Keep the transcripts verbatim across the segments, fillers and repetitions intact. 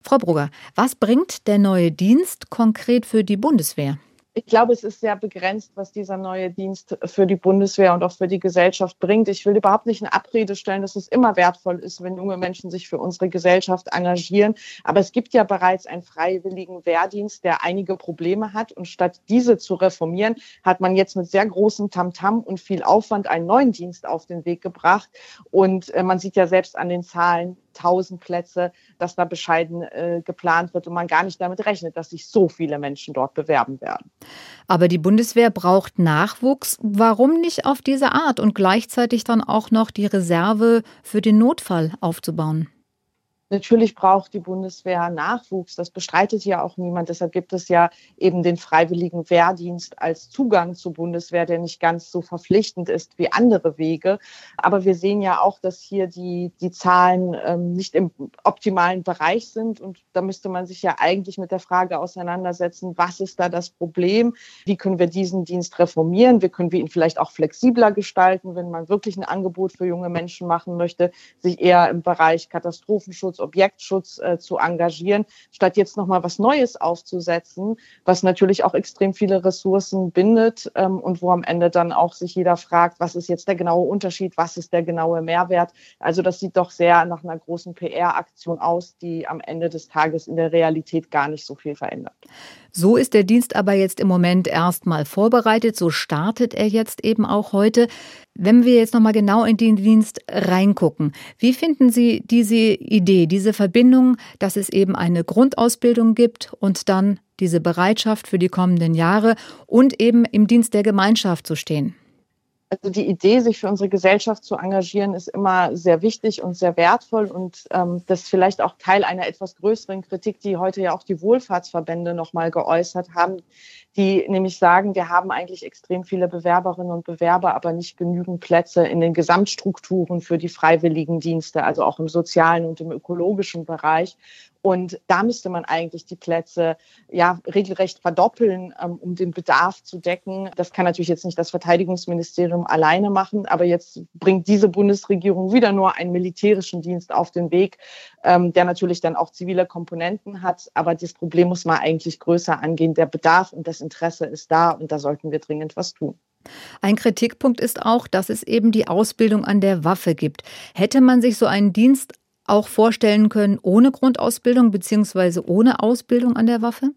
Frau Brugger, was bringt der neue Dienst konkret für die Bundeswehr? Ich glaube, es ist sehr begrenzt, was dieser neue Dienst für die Bundeswehr und auch für die Gesellschaft bringt. Ich will überhaupt nicht in Abrede stellen, dass es immer wertvoll ist, wenn junge Menschen sich für unsere Gesellschaft engagieren. Aber es gibt ja bereits einen freiwilligen Wehrdienst, der einige Probleme hat. Und statt diese zu reformieren, hat man jetzt mit sehr großem Tamtam und viel Aufwand einen neuen Dienst auf den Weg gebracht. Und äh, man sieht ja selbst an den Zahlen, tausend Plätze, dass da bescheiden äh, geplant wird und man gar nicht damit rechnet, dass sich so viele Menschen dort bewerben werden. Aber die Bundeswehr braucht Nachwuchs. Warum nicht auf diese Art und gleichzeitig dann auch noch die Reserve für den Notfall aufzubauen? Natürlich braucht die Bundeswehr Nachwuchs. Das bestreitet ja auch niemand. Deshalb gibt es ja eben den freiwilligen Wehrdienst als Zugang zur Bundeswehr, der nicht ganz so verpflichtend ist wie andere Wege. Aber wir sehen ja auch, dass hier die, die Zahlen ähm, nicht im optimalen Bereich sind. Und da müsste man sich ja eigentlich mit der Frage auseinandersetzen, was ist da das Problem? Wie können wir diesen Dienst reformieren? Wie können wir ihn vielleicht auch flexibler gestalten, wenn man wirklich ein Angebot für junge Menschen machen möchte, sich eher im Bereich Katastrophenschutz, Objektschutz äh, zu engagieren, statt jetzt nochmal was Neues aufzusetzen, was natürlich auch extrem viele Ressourcen bindet ähm, und wo am Ende dann auch sich jeder fragt, was ist jetzt der genaue Unterschied, was ist der genaue Mehrwert. Also das sieht doch sehr nach einer großen P R-Aktion aus, die am Ende des Tages in der Realität gar nicht so viel verändert. So ist der Dienst aber jetzt im Moment erstmal vorbereitet. So startet er jetzt eben auch heute. Wenn wir jetzt nochmal genau in den Dienst reingucken, wie finden Sie diese Idee, diese Verbindung, dass es eben eine Grundausbildung gibt und dann diese Bereitschaft für die kommenden Jahre und eben im Dienst der Gemeinschaft zu stehen? Also die Idee, sich für unsere Gesellschaft zu engagieren, ist immer sehr wichtig und sehr wertvoll und ähm, das ist vielleicht auch Teil einer etwas größeren Kritik, die heute ja auch die Wohlfahrtsverbände nochmal geäußert haben, die nämlich sagen, wir haben eigentlich extrem viele Bewerberinnen und Bewerber, aber nicht genügend Plätze in den Gesamtstrukturen für die freiwilligen Dienste, also auch im sozialen und im ökologischen Bereich. Und da müsste man eigentlich die Plätze ja regelrecht verdoppeln, ähm, um den Bedarf zu decken. Das kann natürlich jetzt nicht das Verteidigungsministerium alleine machen, aber jetzt bringt diese Bundesregierung wieder nur einen militärischen Dienst auf den Weg, ähm, der natürlich dann auch zivile Komponenten hat. Aber das Problem muss man eigentlich größer angehen. Der Bedarf und das Interesse ist da und da sollten wir dringend was tun. Ein Kritikpunkt ist auch, dass es eben die Ausbildung an der Waffe gibt. Hätte man sich so einen Dienst auch vorstellen können ohne Grundausbildung bzw. ohne Ausbildung an der Waffe?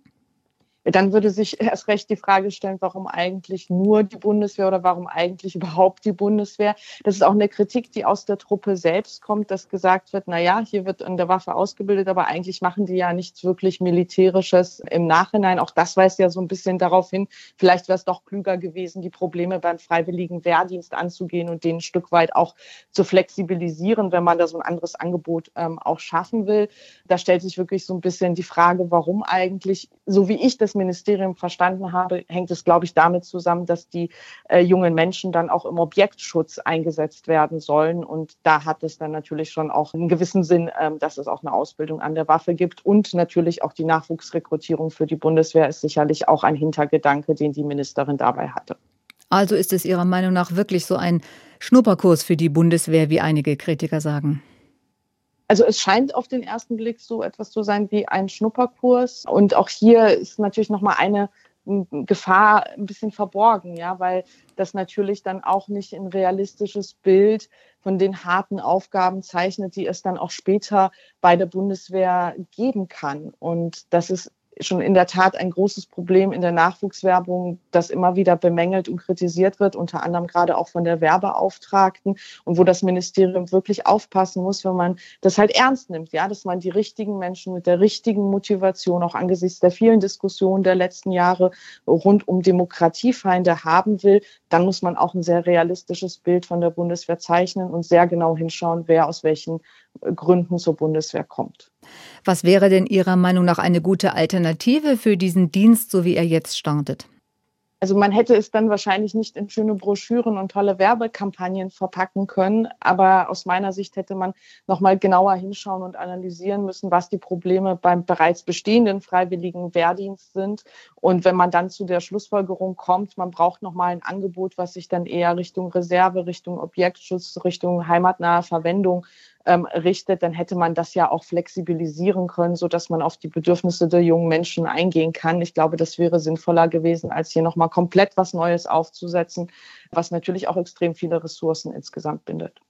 Dann würde sich erst recht die Frage stellen, warum eigentlich nur die Bundeswehr oder warum eigentlich überhaupt die Bundeswehr? Das ist auch eine Kritik, die aus der Truppe selbst kommt, dass gesagt wird, na ja, hier wird an der Waffe ausgebildet, aber eigentlich machen die ja nichts wirklich Militärisches im Nachhinein. Auch das weist ja so ein bisschen darauf hin, vielleicht wäre es doch klüger gewesen, die Probleme beim freiwilligen Wehrdienst anzugehen und den ein Stück weit auch zu flexibilisieren, wenn man da so ein anderes Angebot ähm, auch schaffen will. Da stellt sich wirklich so ein bisschen die Frage, warum eigentlich, so wie ich das Ministerium verstanden habe, hängt es, glaube ich, damit zusammen, dass die äh, jungen Menschen dann auch im Objektschutz eingesetzt werden sollen. Und da hat es dann natürlich schon auch einen gewissen Sinn, ähm, dass es auch eine Ausbildung an der Waffe gibt. Und natürlich auch die Nachwuchsrekrutierung für die Bundeswehr ist sicherlich auch ein Hintergedanke, den die Ministerin dabei hatte. Also ist es Ihrer Meinung nach wirklich so ein Schnupperkurs für die Bundeswehr, wie einige Kritiker sagen? Also es scheint auf den ersten Blick so etwas zu sein wie ein Schnupperkurs. Und auch hier ist natürlich nochmal eine Gefahr ein bisschen verborgen, ja, weil das natürlich dann auch nicht ein realistisches Bild von den harten Aufgaben zeichnet, die es dann auch später bei der Bundeswehr geben kann. Und das ist schon in der Tat ein großes Problem in der Nachwuchswerbung, das immer wieder bemängelt und kritisiert wird, unter anderem gerade auch von der Werbeauftragten und wo das Ministerium wirklich aufpassen muss, wenn man das halt ernst nimmt, ja, dass man die richtigen Menschen mit der richtigen Motivation auch angesichts der vielen Diskussionen der letzten Jahre rund um Demokratiefeinde haben will, dann muss man auch ein sehr realistisches Bild von der Bundeswehr zeichnen und sehr genau hinschauen, wer aus welchen Gründen zur Bundeswehr kommt. Was wäre denn Ihrer Meinung nach eine gute Alternative für diesen Dienst, so wie er jetzt startet? Also man hätte es dann wahrscheinlich nicht in schöne Broschüren und tolle Werbekampagnen verpacken können, aber aus meiner Sicht hätte man noch mal genauer hinschauen und analysieren müssen, was die Probleme beim bereits bestehenden freiwilligen Wehrdienst sind. Und wenn man dann zu der Schlussfolgerung kommt, man braucht noch mal ein Angebot, was sich dann eher Richtung Reserve, Richtung Objektschutz, Richtung heimatnahe Verwendung ähm, richtet, dann hätte man das ja auch flexibilisieren können, sodass man auf die Bedürfnisse der jungen Menschen eingehen kann. Ich glaube, das wäre sinnvoller gewesen, als hier nochmal komplett was Neues aufzusetzen, was natürlich auch extrem viele Ressourcen insgesamt bindet.